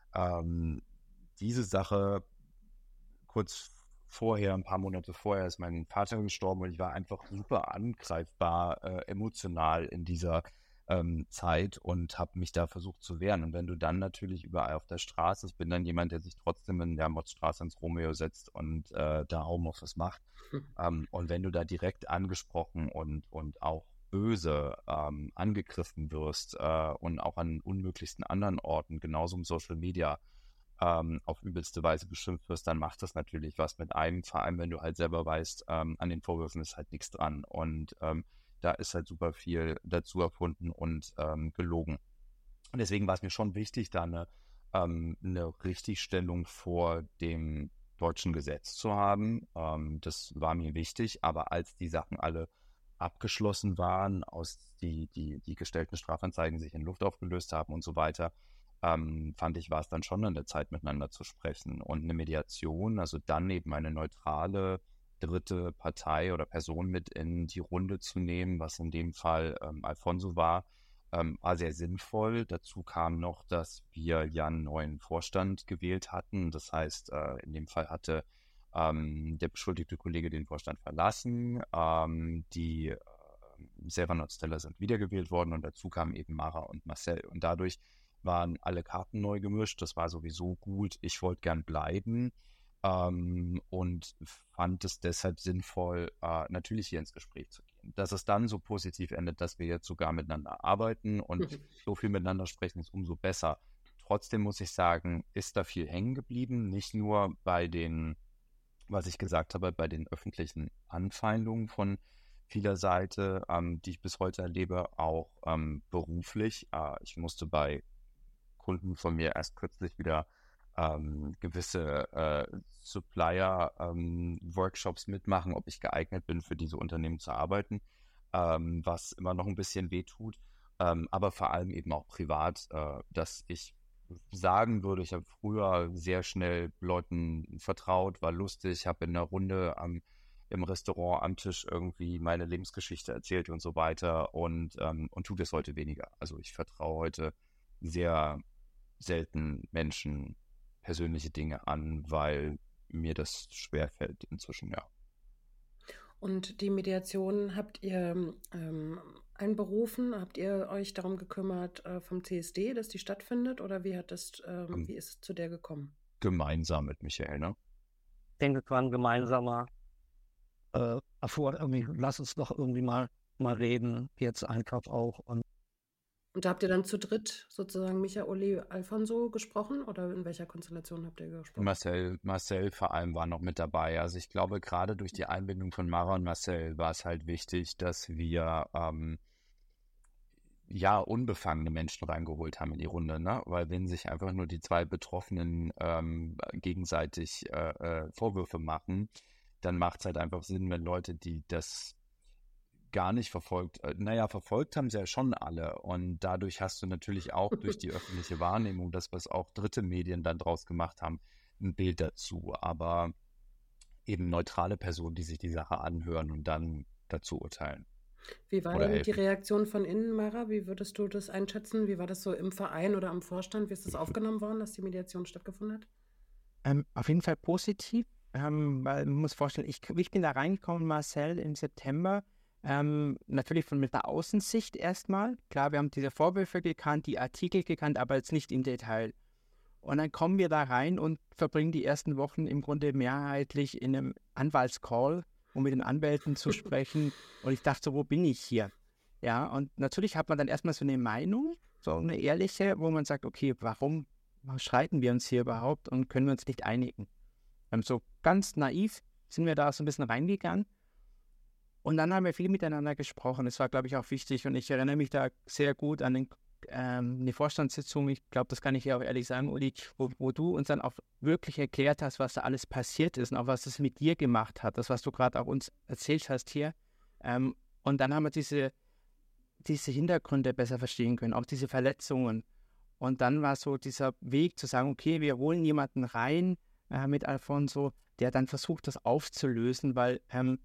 diese Sache. Kurz vorher, ein paar Monate vorher, ist mein Vater gestorben und ich war einfach super angreifbar emotional in dieser Zeit und habe mich da versucht zu wehren. Und wenn du dann natürlich überall auf der Straße, ich bin dann jemand, der sich trotzdem in der Motzstraße ins Romeo setzt und da Homeoffice macht. Und wenn du da direkt angesprochen und auch böse angegriffen wirst und auch an unmöglichsten anderen Orten, genauso im Social Media, auf übelste Weise beschimpft wirst, dann macht das natürlich was mit einem, vor allem wenn du halt selber weißt, an den Vorwürfen ist halt nichts dran und da ist halt super viel dazu erfunden und gelogen. Und deswegen war es mir schon wichtig, da eine eine Richtigstellung vor dem deutschen Gesetz zu haben. Das war mir wichtig, aber als die Sachen alle abgeschlossen waren, die gestellten Strafanzeigen sich in Luft aufgelöst haben und so weiter, fand ich, war es dann schon an der Zeit, miteinander zu sprechen. Und eine Mediation, also dann eben eine neutrale dritte Partei oder Person mit in die Runde zu nehmen, was in dem Fall Alfonso war sehr sinnvoll. Dazu kam noch, dass wir ja einen neuen Vorstand gewählt hatten. Das heißt, in dem Fall hatte der beschuldigte Kollege den Vorstand verlassen. Die Selvan und Stella sind wiedergewählt worden und dazu kamen eben Mara und Marcel. Und dadurch waren alle Karten neu gemischt. Das war sowieso gut. Ich wollte gern bleiben und fand es deshalb sinnvoll, natürlich hier ins Gespräch zu gehen. Dass es dann so positiv endet, dass wir jetzt sogar miteinander arbeiten und so viel miteinander sprechen, ist umso besser. Trotzdem muss ich sagen, ist da viel hängen geblieben. Nicht nur bei den, was ich gesagt habe, bei den öffentlichen Anfeindungen von vieler Seite, die ich bis heute erlebe, auch beruflich. Ich musste bei Kunden von mir erst kürzlich wieder gewisse Supplier-Workshops mitmachen, ob ich geeignet bin, für diese Unternehmen zu arbeiten, was immer noch ein bisschen wehtut, aber vor allem eben auch privat, dass ich sagen würde, ich habe früher sehr schnell Leuten vertraut, war lustig, habe in einer Runde im Restaurant am Tisch irgendwie meine Lebensgeschichte erzählt und so weiter und tue das heute weniger. Also ich vertraue heute sehr selten Menschen persönliche Dinge an, weil mir das schwerfällt inzwischen, ja. Und die Mediation habt ihr einberufen? Habt ihr euch darum gekümmert vom CSD, dass die stattfindet? Oder wie ist es zu der gekommen? Gemeinsam mit Michael, ne? Ich denke, es war ein gemeinsamer Erfolg. Lass uns doch irgendwie mal reden, jetzt einfach auch. Und da habt ihr dann zu dritt sozusagen Micha, Uli, Alfonso gesprochen oder in welcher Konstellation habt ihr gesprochen? Marcel vor allem war noch mit dabei. Also ich glaube, gerade durch die Einbindung von Mara und Marcel war es halt wichtig, dass wir unbefangene Menschen reingeholt haben in die Runde, ne? Weil wenn sich einfach nur die zwei Betroffenen gegenseitig Vorwürfe machen, dann macht es halt einfach Sinn, wenn Leute, die das gar nicht verfolgt haben sie ja schon alle und dadurch hast du natürlich auch durch die öffentliche Wahrnehmung, das, was auch dritte Medien dann draus gemacht haben, ein Bild dazu, aber eben neutrale Personen, die sich die Sache anhören und dann dazu urteilen. Wie war denn die Reaktion von innen, Mara? Wie würdest du das einschätzen? Wie war das so im Verein oder am Vorstand? Wie ist das aufgenommen worden, dass die Mediation stattgefunden hat? Auf jeden Fall positiv, weil man muss vorstellen, ich bin da reingekommen, Marcel, im September, natürlich mit der Außensicht erstmal. Klar, wir haben diese Vorwürfe gekannt, die Artikel gekannt, aber jetzt nicht im Detail. Und dann kommen wir da rein und verbringen die ersten Wochen im Grunde mehrheitlich in einem Anwaltscall, um mit den Anwälten zu sprechen. Und ich dachte so, wo bin ich hier? Ja, und natürlich hat man dann erstmal so eine Meinung, so eine ehrliche, wo man sagt, okay, warum streiten wir uns hier überhaupt und können wir uns nicht einigen? So ganz naiv sind wir da so ein bisschen reingegangen. Und dann haben wir viel miteinander gesprochen. Das war, glaube ich, auch wichtig. Und ich erinnere mich da sehr gut an eine Vorstandssitzung. Ich glaube, das kann ich ja auch ehrlich sagen, Uli, wo du uns dann auch wirklich erklärt hast, was da alles passiert ist und auch was das mit dir gemacht hat. Das, was du gerade auch uns erzählt hast hier. Und dann haben wir diese Hintergründe besser verstehen können, auch diese Verletzungen. Und dann war so dieser Weg zu sagen, okay, wir holen jemanden rein mit Alfonso, der dann versucht, das aufzulösen, weil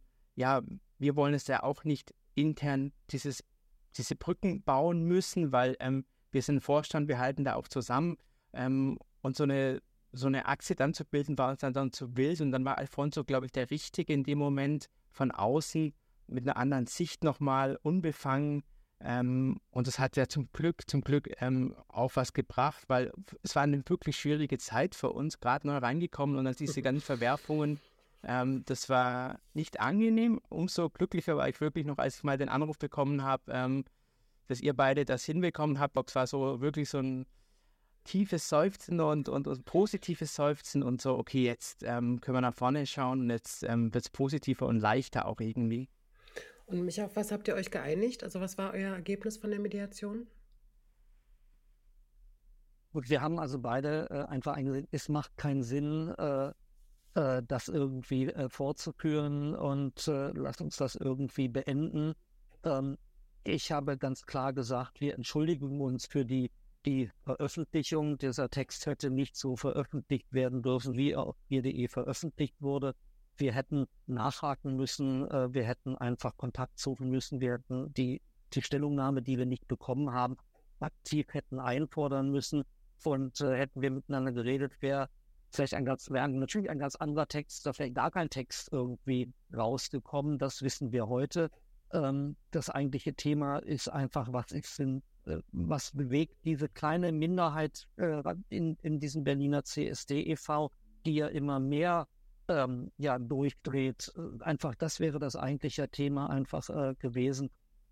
wir wollen es ja auch nicht intern diese Brücken bauen müssen, weil wir sind Vorstand, wir halten da auch zusammen und so eine Achse dann zu bilden, war uns dann zu wild und dann war Alfonso, glaube ich, der Richtige in dem Moment von außen mit einer anderen Sicht nochmal, unbefangen und das hat ja zum Glück auch was gebracht, weil es war eine wirklich schwierige Zeit für uns, gerade neu reingekommen und dann diese ganzen Verwerfungen. Das war nicht angenehm. Umso glücklicher war ich wirklich noch, als ich mal den Anruf bekommen habe, dass ihr beide das hinbekommen habt. Es war so wirklich so ein tiefes Seufzen und positives Seufzen und so, okay, jetzt können wir nach vorne schauen und jetzt wird es positiver und leichter auch irgendwie. Und Micha, auf was habt ihr euch geeinigt? Also was war euer Ergebnis von der Mediation? Gut, wir haben also beide einfach eingesehen, es macht keinen Sinn, das irgendwie fortzuführen und lass uns das irgendwie beenden. Ich habe ganz klar gesagt, wir entschuldigen uns für die Veröffentlichung. Dieser Text hätte nicht so veröffentlicht werden dürfen, wie er auf vier.de veröffentlicht wurde. Wir hätten nachhaken müssen, wir hätten einfach Kontakt suchen müssen, wir hätten die Stellungnahme, die wir nicht bekommen haben, aktiv hätten einfordern müssen und hätten wir miteinander geredet, wäre vielleicht natürlich ein ganz anderer Text, da vielleicht gar kein Text irgendwie rausgekommen. Das wissen wir heute. Das eigentliche Thema ist einfach, was bewegt diese kleine Minderheit in diesem Berliner CSD e.V., die ja immer mehr durchdreht. Einfach, das wäre das eigentliche Thema einfach gewesen.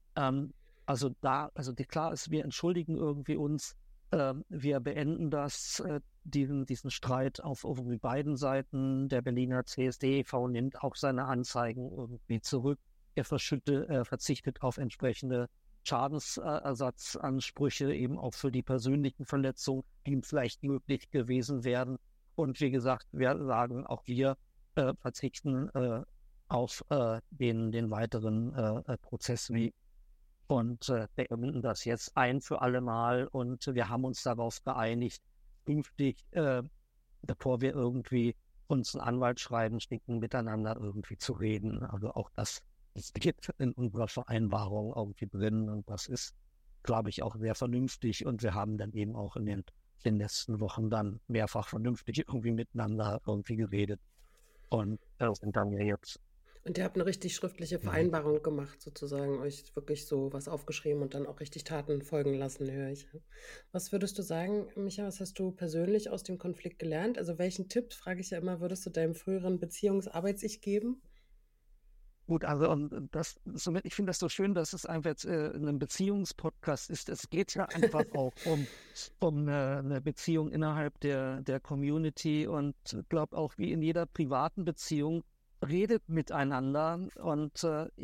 Klar ist, wir entschuldigen irgendwie uns. Wir beenden diesen Streit auf irgendwie beiden Seiten. Der Berliner CSD e.V. nimmt auch seine Anzeigen irgendwie zurück. Er verzichtet auf entsprechende Schadensersatzansprüche, eben auch für die persönlichen Verletzungen, die ihm vielleicht möglich gewesen wären. Und wie gesagt, wir sagen, auch wir verzichten auf den weiteren Prozessweg und beenden das jetzt ein für alle Mal. Und wir haben uns darauf geeinigt, künftig, bevor wir irgendwie uns einen Anwalt schreiben, schicken, miteinander irgendwie zu reden. Also auch das steht in unserer Vereinbarung irgendwie drin. Und das ist, glaube ich, auch sehr vernünftig. Und wir haben dann eben auch in den letzten Wochen dann mehrfach vernünftig irgendwie miteinander irgendwie geredet. Und sind dann ja jetzt. Und ihr habt eine richtig schriftliche Vereinbarung gemacht, sozusagen, euch wirklich so was aufgeschrieben und dann auch richtig Taten folgen lassen, höre ich. Was würdest du sagen, Micha, was hast du persönlich aus dem Konflikt gelernt? Also welchen Tipp, frage ich ja immer, würdest du deinem früheren Beziehungsarbeits-Ich geben? Gut, also ich finde das so schön, dass es einfach jetzt ein Beziehungspodcast ist. Es geht ja einfach auch um eine Beziehung innerhalb der Community und ich glaube auch wie in jeder privaten Beziehung, redet miteinander und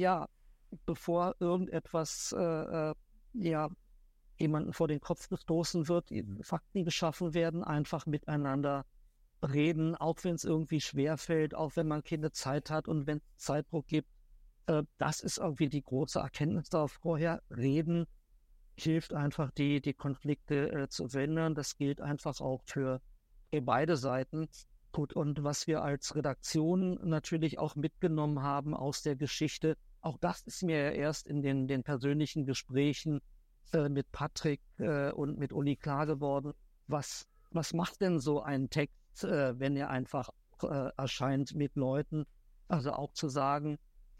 bevor irgendetwas jemanden vor den Kopf gestoßen wird, Fakten geschaffen werden, einfach miteinander reden, auch wenn es irgendwie schwerfällt, auch wenn man keine Zeit hat und wenn es Zeitdruck gibt. Das ist irgendwie die große Erkenntnis darauf. Vorher reden hilft einfach, die Konflikte zu verhindern. Das gilt einfach auch für beide Seiten. Gut, und was wir als Redaktion natürlich auch mitgenommen haben aus der Geschichte, auch das ist mir ja erst in den persönlichen Gesprächen mit Patrick und mit Uli klar geworden. Was macht denn so ein Text, wenn er einfach erscheint mit Leuten? Also auch zu sagen,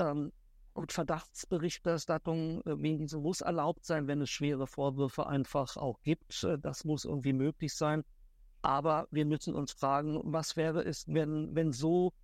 und Verdachtsberichterstattung wegen diesem muss erlaubt sein, wenn es schwere Vorwürfe einfach auch gibt. Das muss irgendwie möglich sein. Aber wir müssen uns fragen, was wäre es, wenn so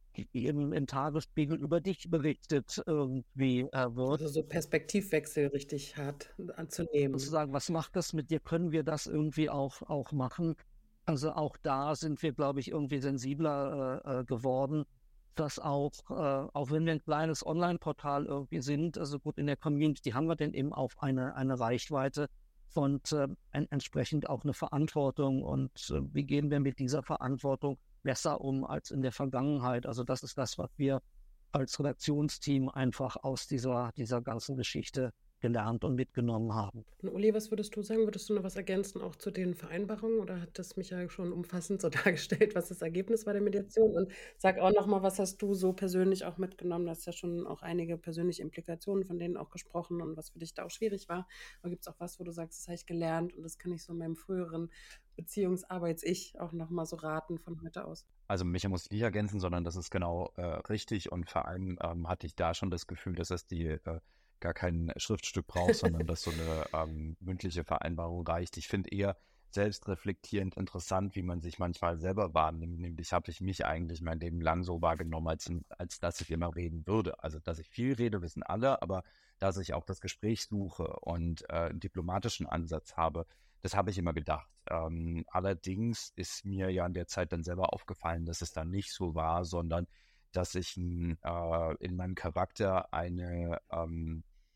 im Tagesspiegel über dich berichtet irgendwie wird. Also so Perspektivwechsel richtig hart anzunehmen. Und zu sagen, was macht das mit dir? Können wir das irgendwie auch machen? Also auch da sind wir, glaube ich, irgendwie sensibler geworden, dass auch wenn wir ein kleines Online-Portal irgendwie sind, also gut, in der Community haben wir denn eben auch eine Reichweite und entsprechend auch eine Verantwortung. Und wie gehen wir mit dieser Verantwortung besser um als in der Vergangenheit? Also das ist das, was wir als Redaktionsteam einfach aus dieser ganzen Geschichte gelernt und mitgenommen haben. Und Uli, was würdest du sagen? Würdest du noch was ergänzen auch zu den Vereinbarungen oder hat das Micha schon umfassend so dargestellt, was das Ergebnis war der Mediation? Und sag auch nochmal, was hast du so persönlich auch mitgenommen? Du hast ja schon auch einige persönliche Implikationen von denen auch gesprochen und was für dich da auch schwierig war. Aber gibt es auch was, wo du sagst, das habe ich gelernt und das kann ich so meinem früheren Beziehungsarbeits-Ich auch nochmal so raten von heute aus? Also Micha muss ich nicht ergänzen, sondern das ist genau richtig und vor allem hatte ich da schon das Gefühl, dass das gar kein Schriftstück braucht, sondern dass so eine mündliche Vereinbarung reicht. Ich finde eher selbstreflektierend interessant, wie man sich manchmal selber wahrnimmt. Nämlich habe ich mich eigentlich mein Leben lang so wahrgenommen, als dass ich immer reden würde. Also, dass ich viel rede, wissen alle, aber dass ich auch das Gespräch suche und einen diplomatischen Ansatz habe, das habe ich immer gedacht. Allerdings ist mir ja in der Zeit dann selber aufgefallen, dass es dann nicht so war, sondern dass ich in meinem Charakter eine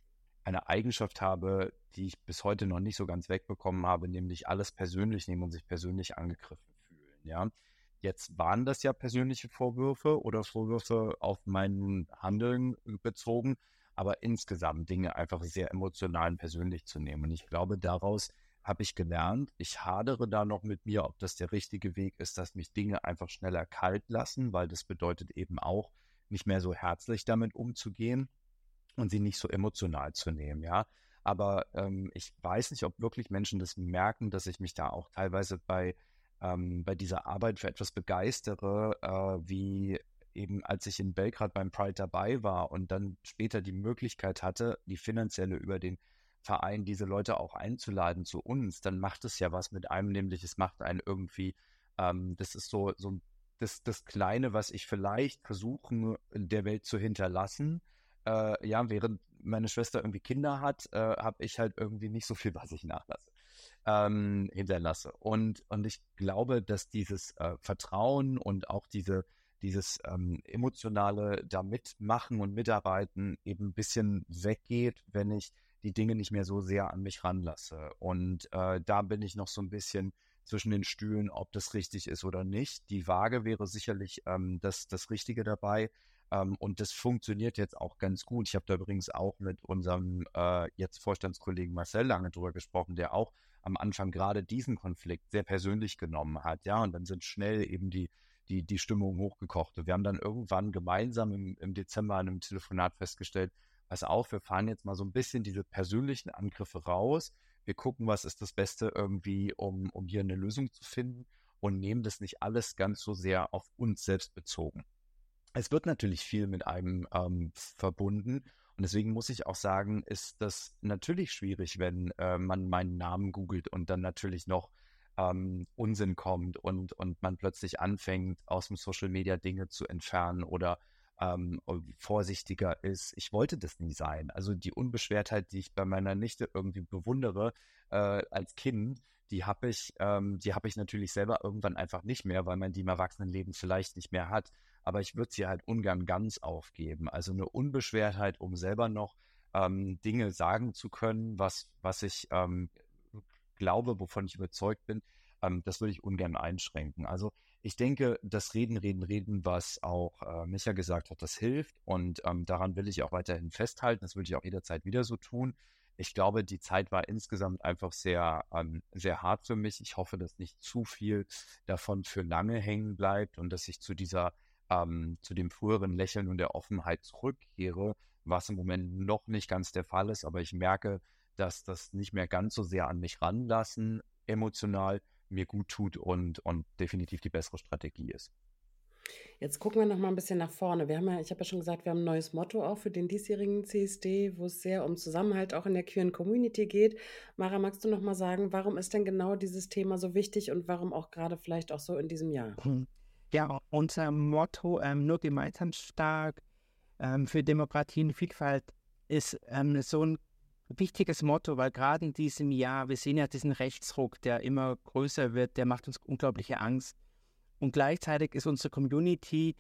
eine Eigenschaft habe, die ich bis heute noch nicht so ganz wegbekommen habe, nämlich alles persönlich nehmen und sich persönlich angegriffen fühlen, ja. Jetzt waren das ja persönliche Vorwürfe oder Vorwürfe auf mein Handeln bezogen, aber insgesamt Dinge einfach sehr emotional und persönlich zu nehmen. Und ich glaube, daraus habe ich gelernt, ich hadere da noch mit mir, ob das der richtige Weg ist, dass mich Dinge einfach schneller kalt lassen, weil das bedeutet eben auch, nicht mehr so herzlich damit umzugehen und sie nicht so emotional zu nehmen, ja. Aber ich weiß nicht, ob wirklich Menschen das merken, dass ich mich da auch teilweise bei dieser Arbeit für etwas begeistere, wie eben als ich in Belgrad beim Pride dabei war und dann später die Möglichkeit hatte, die finanzielle über den Verein diese Leute auch einzuladen zu uns, dann macht es ja was mit einem, nämlich es macht einen irgendwie, das ist so das Kleine, was ich vielleicht versuche, der Welt zu hinterlassen. Ja, während meine Schwester irgendwie Kinder hat, habe ich halt irgendwie nicht so viel, was ich nachlasse, hinterlasse. Und ich glaube, dass dieses Vertrauen und auch dieses emotionale da mitmachen und mitarbeiten eben ein bisschen weggeht, wenn ich die Dinge nicht mehr so sehr an mich ranlasse. Und da bin ich noch so ein bisschen zwischen den Stühlen, ob das richtig ist oder nicht. Die Waage wäre sicherlich das Richtige dabei. Und das funktioniert jetzt auch ganz gut. Ich habe da übrigens auch mit unserem jetzt Vorstandskollegen Marcel lange drüber gesprochen, der auch am Anfang gerade diesen Konflikt sehr persönlich genommen hat. Ja, und dann sind schnell eben die Stimmung hochgekocht. Und wir haben dann irgendwann gemeinsam im Dezember in einem Telefonat festgestellt, pass auf, wir fahren jetzt mal so ein bisschen diese persönlichen Angriffe raus. Wir gucken, was ist das Beste irgendwie, um hier eine Lösung zu finden und nehmen das nicht alles ganz so sehr auf uns selbst bezogen. Es wird natürlich viel mit einem verbunden und deswegen muss ich auch sagen, ist das natürlich schwierig, wenn man meinen Namen googelt und dann natürlich noch Unsinn kommt und man plötzlich anfängt, aus dem Social Media Dinge zu entfernen oder vorsichtiger ist. Ich wollte das nie sein. Also die Unbeschwertheit, die ich bei meiner Nichte irgendwie bewundere als Kind, die habe ich natürlich selber irgendwann einfach nicht mehr, weil man die im Erwachsenenleben vielleicht nicht mehr hat. Aber ich würde sie halt ungern ganz aufgeben. Also eine Unbeschwertheit, um selber noch Dinge sagen zu können, was ich glaube, wovon ich überzeugt bin, das würde ich ungern einschränken. Also ich denke, das Reden, was auch Micha gesagt hat, das hilft und daran will ich auch weiterhin festhalten. Das würde ich auch jederzeit wieder so tun. Ich glaube, die Zeit war insgesamt einfach sehr, sehr hart für mich. Ich hoffe, dass nicht zu viel davon für lange hängen bleibt und dass ich zu dem früheren Lächeln und der Offenheit zurückkehre, was im Moment noch nicht ganz der Fall ist. Aber ich merke, dass das nicht mehr ganz so sehr an mich ranlassen, emotional mir gut tut und definitiv die bessere Strategie ist. Jetzt gucken wir noch mal ein bisschen nach vorne. Ich habe ja schon gesagt, wir haben ein neues Motto auch für den diesjährigen CSD, wo es sehr um Zusammenhalt auch in der queeren Community geht. Mara, magst du noch mal sagen, warum ist denn genau dieses Thema so wichtig und warum auch gerade vielleicht auch so in diesem Jahr? Ja, unser Motto, nur gemeinsam stark, für Demokratie und Vielfalt ist so ein wichtiges Motto, weil gerade in diesem Jahr, wir sehen ja diesen Rechtsruck, der immer größer wird, der macht uns unglaubliche Angst. Und gleichzeitig ist unsere Community,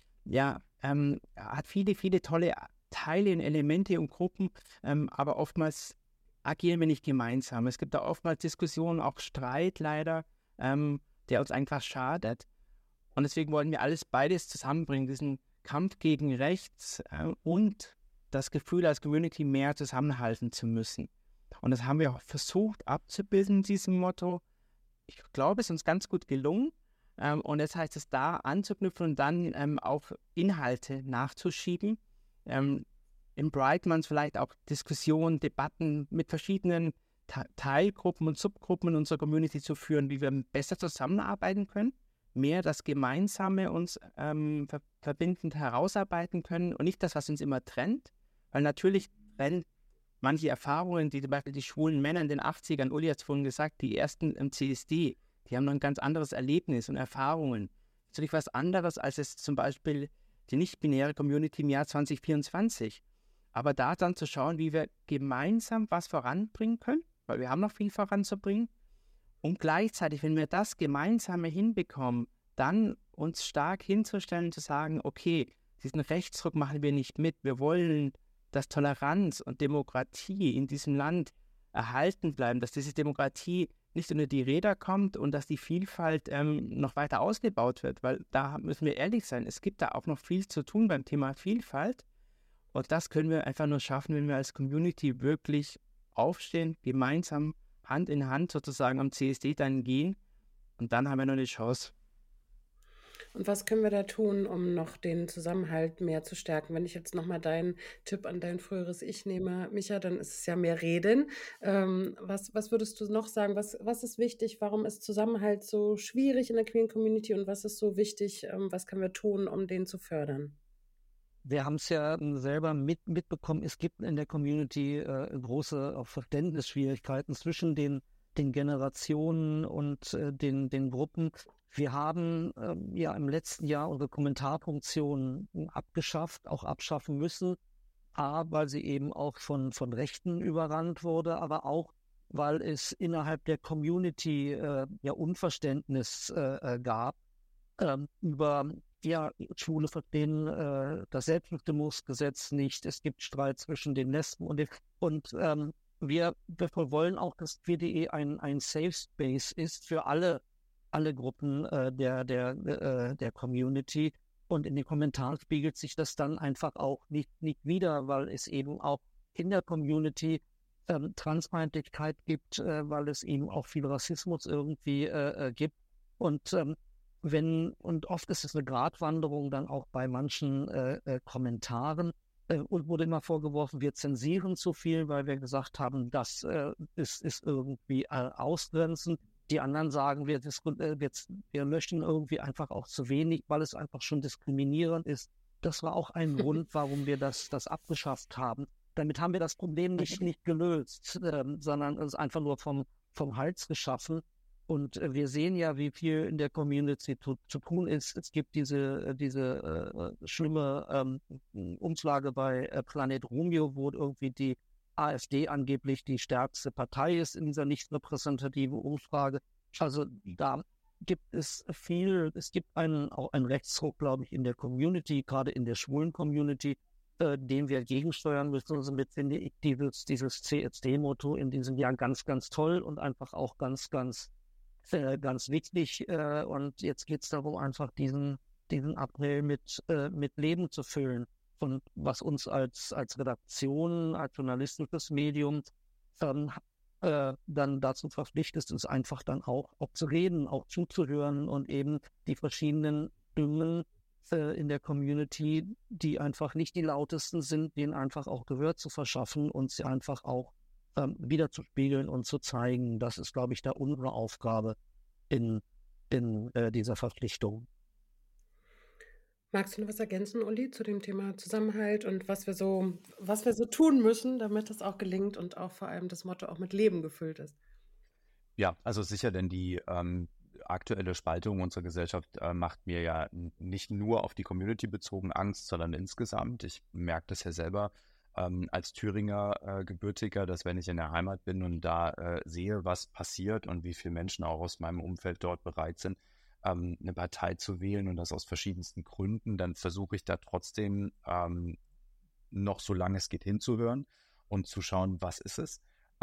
hat viele, viele tolle Teile und Elemente und Gruppen, aber oftmals agieren wir nicht gemeinsam. Es gibt da oftmals Diskussionen, auch Streit leider, der uns einfach schadet. Und deswegen wollen wir beides zusammenbringen, diesen Kampf gegen rechts und das Gefühl, als Community mehr zusammenhalten zu müssen. Und das haben wir auch versucht abzubilden, diesem Motto. Ich glaube, es ist uns ganz gut gelungen. Und jetzt heißt es, da anzuknüpfen und dann auf Inhalte nachzuschieben. Im Brightmans vielleicht auch Diskussionen, Debatten mit verschiedenen Teilgruppen und Subgruppen in unserer Community zu führen, wie wir besser zusammenarbeiten können, mehr das Gemeinsame uns verbindend herausarbeiten können und nicht das, was uns immer trennt. Weil natürlich trennt manche Erfahrungen, die zum Beispiel die schwulen Männer in den 80ern, Uli hat es vorhin gesagt, die ersten im CSD, die haben noch ein ganz anderes Erlebnis und Erfahrungen. Natürlich was anderes als es zum Beispiel die nicht-binäre Community im Jahr 2024. Aber da dann zu schauen, wie wir gemeinsam was voranbringen können, weil wir haben noch viel voranzubringen. Und gleichzeitig, wenn wir das Gemeinsame hinbekommen, dann uns stark hinzustellen, zu sagen, okay, diesen Rechtsruck machen wir nicht mit. Wir wollen dass Toleranz und Demokratie in diesem Land erhalten bleiben, dass diese Demokratie nicht unter die Räder kommt und dass die Vielfalt noch weiter ausgebaut wird, weil da müssen wir ehrlich sein, es gibt da auch noch viel zu tun beim Thema Vielfalt und das können wir einfach nur schaffen, wenn wir als Community wirklich aufstehen, gemeinsam Hand in Hand sozusagen am CSD dann gehen und dann haben wir noch eine Chance. Und was können wir da tun, um noch den Zusammenhalt mehr zu stärken? Wenn ich jetzt nochmal deinen Tipp an dein früheres Ich nehme, Micha, dann ist es ja mehr Reden. Was würdest du noch sagen? Was ist wichtig? Warum ist Zusammenhalt so schwierig in der Queer Community und was ist so wichtig? Was können wir tun, um den zu fördern? Wir haben es ja selber mitbekommen, es gibt in der Community große auch Verständnisschwierigkeiten zwischen den Generationen und den Gruppen. Wir haben ja im letzten Jahr unsere Kommentarfunktion abgeschafft, auch abschaffen müssen, weil sie eben auch von Rechten überrannt wurde, aber auch, weil es innerhalb der Community ja Unverständnis gab über Schwule verstehen das Selbstbestimmungsgesetz nicht. Es gibt Streit zwischen den Lesben und wir wollen auch, dass queer.de ein Safe Space ist für alle Gruppen der Community. Und in den Kommentaren spiegelt sich das dann einfach auch nicht wider, weil es eben auch in der Community Transfeindlichkeit gibt, weil es eben auch viel Rassismus irgendwie gibt. Und oft ist es eine Gratwanderung dann auch bei manchen Kommentaren. Und wurde immer vorgeworfen, wir zensieren zu viel, weil wir gesagt haben, das ist irgendwie ausgrenzend. Die anderen sagen, wir möchten irgendwie einfach auch zu wenig, weil es einfach schon diskriminierend ist. Das war auch ein Grund, warum wir das abgeschafft haben. Damit haben wir das Problem nicht gelöst, sondern es einfach nur vom Hals geschaffen. Und wir sehen ja, wie viel in der Community zu tun ist. Es gibt diese schlimme Umfrage bei Planet Romeo, wo irgendwie die AfD angeblich die stärkste Partei ist in dieser nicht repräsentativen Umfrage. Also da gibt es viel, es gibt auch einen Rechtsruck, glaube ich, in der Community, gerade in der schwulen Community, dem wir gegensteuern müssen. Und somit finde ich dieses CSD-Motto in diesem Jahr ganz, ganz toll und einfach auch ganz, ganz wichtig. Und jetzt geht es darum, einfach diesen April mit Leben zu füllen. Und was uns als Redaktion, als journalistisches Medium dann dazu verpflichtet ist, einfach dann auch zu reden, auch zuzuhören und eben die verschiedenen Stimmen in der Community, die einfach nicht die lautesten sind, denen einfach auch Gehör zu verschaffen und sie einfach auch wieder zu spiegeln und zu zeigen. Das ist, glaube ich, da unsere Aufgabe in dieser Verpflichtung. Magst du noch was ergänzen, Uli, zu dem Thema Zusammenhalt und was wir so tun müssen, damit das auch gelingt und auch vor allem das Motto auch mit Leben gefüllt ist? Ja, also sicher, denn die aktuelle Spaltung unserer Gesellschaft macht mir ja nicht nur auf die Community bezogen Angst, sondern insgesamt. Ich merke das ja selber als Thüringer Gebürtiger, dass wenn ich in der Heimat bin und da sehe, was passiert und wie viele Menschen auch aus meinem Umfeld dort bereit sind, eine Partei zu wählen und das aus verschiedensten Gründen, dann versuche ich da trotzdem noch so lange es geht hinzuhören und zu schauen, was ist es.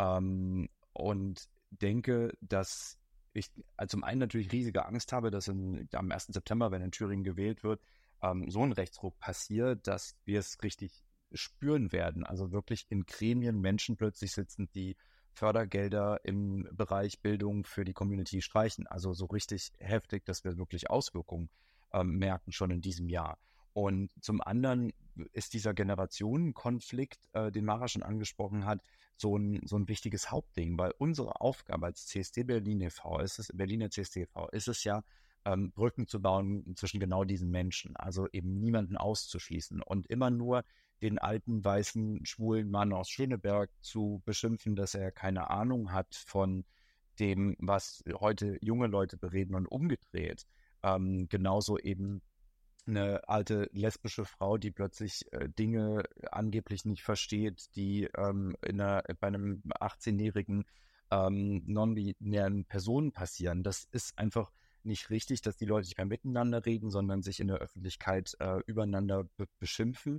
Und denke, dass ich zum einen natürlich riesige Angst habe, dass am 1. September, wenn in Thüringen gewählt wird, so ein Rechtsruck passiert, dass wir es richtig spüren werden. Also wirklich in Gremien Menschen plötzlich sitzen, die Fördergelder im Bereich Bildung für die Community streichen. Also so richtig heftig, dass wir wirklich Auswirkungen merken schon in diesem Jahr. Und zum anderen ist dieser Generationenkonflikt, den Mara schon angesprochen hat, so ein wichtiges Hauptding, weil unsere Aufgabe als CSD Berlin e.V., Berliner CSD e.V., ist es ja, Brücken zu bauen zwischen genau diesen Menschen, also eben niemanden auszuschließen und immer nur den alten, weißen, schwulen Mann aus Schöneberg zu beschimpfen, dass er keine Ahnung hat von dem, was heute junge Leute bereden und umgedreht. Genauso eben eine alte lesbische Frau, die plötzlich Dinge angeblich nicht versteht, die bei einem 18-jährigen non-binären Personen passieren. Das ist einfach nicht richtig, dass die Leute nicht mehr miteinander reden, sondern sich in der Öffentlichkeit übereinander beschimpfen.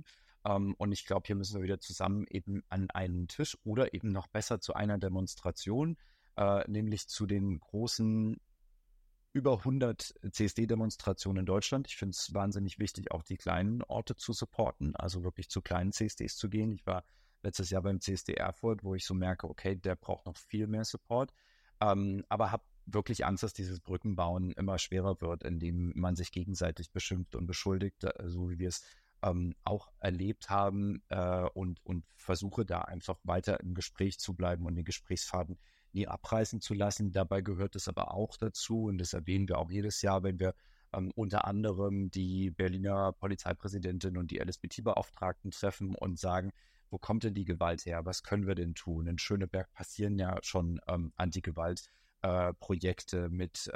Und ich glaube, hier müssen wir wieder zusammen eben an einen Tisch oder eben noch besser zu einer Demonstration, nämlich zu den großen über 100 CSD-Demonstrationen in Deutschland. Ich finde es wahnsinnig wichtig, auch die kleinen Orte zu supporten, also wirklich zu kleinen CSDs zu gehen. Ich war letztes Jahr beim CSD Erfurt, wo ich so merke, okay, der braucht noch viel mehr Support, aber habe wirklich Angst, dass dieses Brückenbauen immer schwerer wird, indem man sich gegenseitig beschimpft und beschuldigt, so wie wir es auch erlebt haben, und versuche da einfach weiter im Gespräch zu bleiben und den Gesprächsfaden nie abreißen zu lassen. Dabei gehört es aber auch dazu, und das erwähnen wir auch jedes Jahr, wenn wir unter anderem die Berliner Polizeipräsidentin und die LSBT-Beauftragten treffen und sagen, wo kommt denn die Gewalt her? Was können wir denn tun? In Schöneberg passieren ja schon Anti-Gewalt-Projekte mit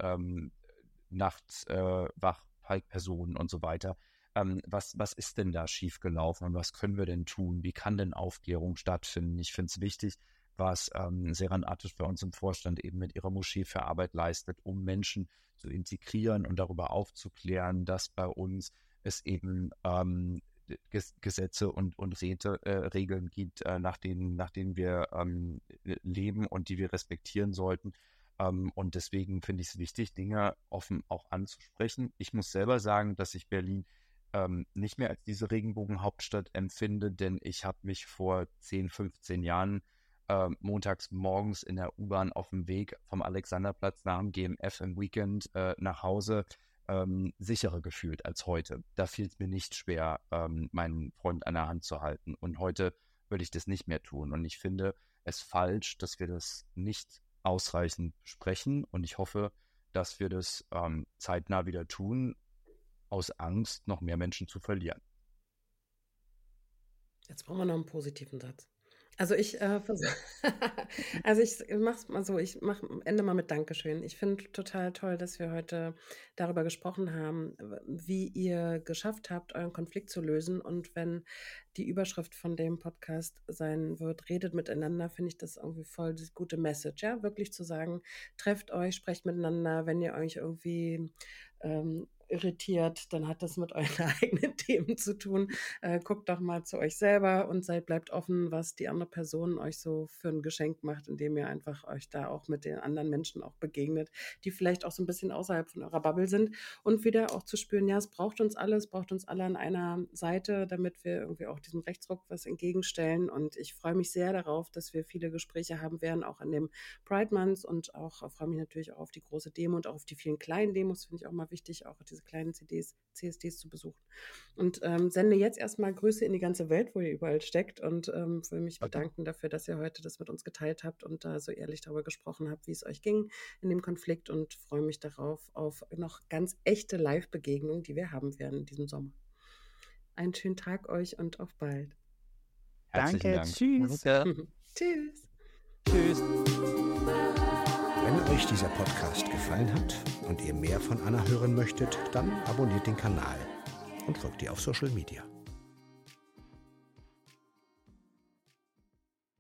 Nachtwachpersonen und so weiter. Was ist denn da schiefgelaufen und was können wir denn tun? Wie kann denn Aufklärung stattfinden? Ich finde es wichtig, was Seyran Ateş bei uns im Vorstand eben mit ihrer Moschee für Arbeit leistet, um Menschen zu integrieren und darüber aufzuklären, dass bei uns es eben Gesetze und Regeln gibt, nach denen wir leben und die wir respektieren sollten. Und deswegen finde ich es wichtig, Dinge offen auch anzusprechen. Ich muss selber sagen, dass ich Berlin nicht mehr als diese Regenbogenhauptstadt empfinde, denn ich habe mich vor 10, 15 Jahren montags morgens in der U-Bahn auf dem Weg vom Alexanderplatz nach dem GMF im Weekend nach Hause sicherer gefühlt als heute. Da fiel es mir nicht schwer, meinen Freund an der Hand zu halten. Und heute würde ich das nicht mehr tun. Und ich finde es falsch, dass wir das nicht ausreichend besprechen. Und ich hoffe, dass wir das zeitnah wieder tun, aus Angst, noch mehr Menschen zu verlieren. Jetzt brauchen wir noch einen positiven Satz. Also ich mache es mal so, ich mache am Ende mal mit Dankeschön. Ich finde total toll, dass wir heute darüber gesprochen haben, wie ihr geschafft habt, euren Konflikt zu lösen. Und wenn die Überschrift von dem Podcast sein wird, redet miteinander, finde ich das irgendwie voll die gute Message. Ja, wirklich zu sagen, trefft euch, sprecht miteinander, wenn ihr euch irgendwie irritiert, dann hat das mit euren eigenen Themen zu tun. Guckt doch mal zu euch selber und bleibt offen, was die andere Person euch so für ein Geschenk macht, indem ihr einfach euch da auch mit den anderen Menschen auch begegnet, die vielleicht auch so ein bisschen außerhalb von eurer Bubble sind, und wieder auch zu spüren, ja, es braucht uns alle an einer Seite, damit wir irgendwie auch diesem Rechtsruck was entgegenstellen. Und ich freue mich sehr darauf, dass wir viele Gespräche haben werden, auch an dem Pride Month, und auch freue mich natürlich auch auf die große Demo und auch auf die vielen kleinen Demos, finde ich auch mal wichtig, auch diese kleinen CSDs zu besuchen. Und sende jetzt erstmal Grüße in die ganze Welt, wo ihr überall steckt, und will mich bedanken dafür, dass ihr heute das mit uns geteilt habt und da so ehrlich darüber gesprochen habt, wie es euch ging in dem Konflikt, und freue mich darauf, auf noch ganz echte Live-Begegnungen, die wir haben werden in diesem Sommer. Einen schönen Tag euch und auf bald. Danke, Dank. tschüss. Danke. Tschüss. Tschüss. Wenn euch dieser Podcast gefallen hat und ihr mehr von Anna hören möchtet, dann abonniert den Kanal und folgt ihr auf Social Media.